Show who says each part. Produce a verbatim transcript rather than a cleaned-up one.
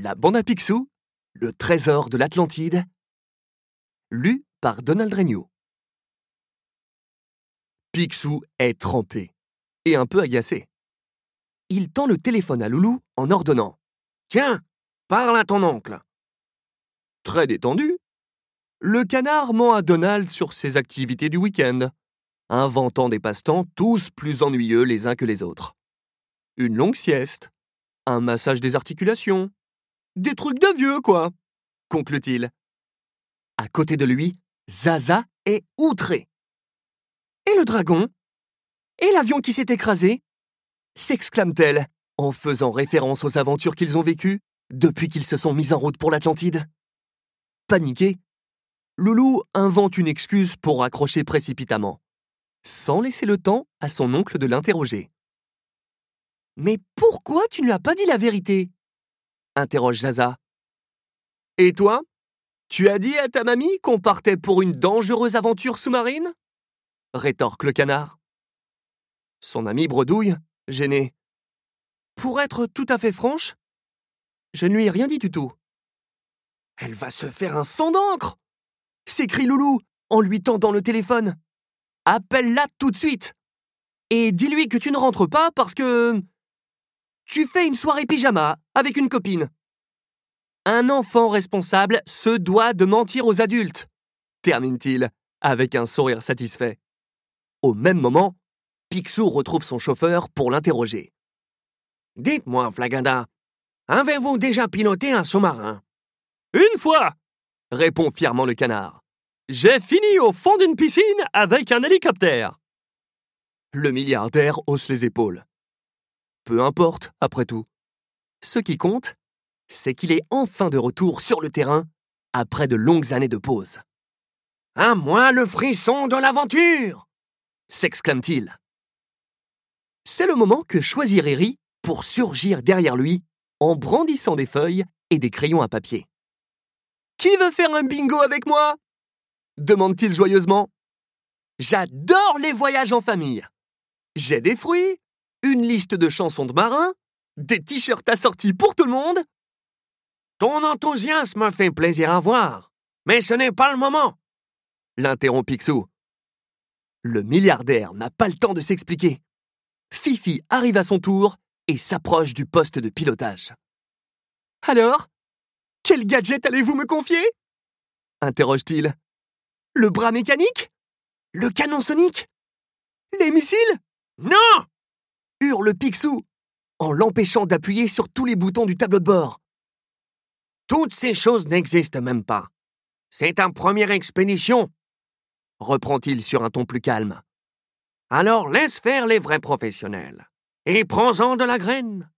Speaker 1: La bande à Picsou, le trésor de l'Atlantide, lu par Donald Regnault. Picsou est trempé et un peu agacé. Il tend le téléphone à Loulou en ordonnant « Tiens, parle à ton oncle !» Très détendu, le canard ment à Donald sur ses activités du week-end, inventant des passe-temps tous plus ennuyeux les uns que les autres. Une longue sieste, un massage des articulations, des trucs de vieux, quoi, conclut-il. À côté de lui, Zaza est outrée. Et le dragon? Et l'avion qui s'est écrasé? S'exclame-t-elle en faisant référence aux aventures qu'ils ont vécues depuis qu'ils se sont mis en route pour l'Atlantide. Paniqué, Loulou invente une excuse pour raccrocher précipitamment, sans laisser le temps à son oncle de l'interroger. « Mais pourquoi tu ne lui as pas dit la vérité ?» interroge Zaza. « Et toi, tu as dit à ta mamie qu'on partait pour une dangereuse aventure sous-marine ?» rétorque le canard. Son ami bredouille, gêné. « Pour être tout à fait franche, je ne lui ai rien dit du tout. »« Elle va se faire un sang d'encre !» s'écrie Loulou en lui tendant le téléphone. « Appelle-la tout de suite et dis-lui que tu ne rentres pas parce que tu fais une soirée pyjama avec une copine. » Un enfant responsable se doit de mentir aux adultes, termine-t-il avec un sourire satisfait. Au même moment, Picsou retrouve son chauffeur pour l'interroger. « Dites-moi, Flagada, avez-vous déjà piloté un sous-marin ?»« Une fois !» répond fièrement le canard. « J'ai fini au fond d'une piscine avec un hélicoptère. » Le milliardaire hausse les épaules. Peu importe, après tout. Ce qui compte, c'est qu'il est enfin de retour sur le terrain après de longues années de pause. « À moi le frisson de l'aventure !» s'exclame-t-il. C'est le moment que choisit Riri pour surgir derrière lui en brandissant des feuilles et des crayons à papier. « Qui veut faire un bingo avec moi ?» demande-t-il joyeusement. « J'adore les voyages en famille. J'ai des fruits, une liste de chansons de marins, des t-shirts assortis pour tout le monde. » Ton enthousiasme fait plaisir à voir, mais ce n'est pas le moment, l'interrompt Picsou. Le milliardaire n'a pas le temps de s'expliquer. Fifi arrive à son tour et s'approche du poste de pilotage. « Alors, quel gadget allez-vous me confier ?» interroge-t-il. « Le bras mécanique? Le canon sonique? Les missiles? Non !» hurle Picsou, en l'empêchant d'appuyer sur tous les boutons du tableau de bord. « Toutes ces choses n'existent même pas. C'est ta première expédition, reprend-il sur un ton plus calme. Alors laisse faire les vrais professionnels et prends-en de la graine.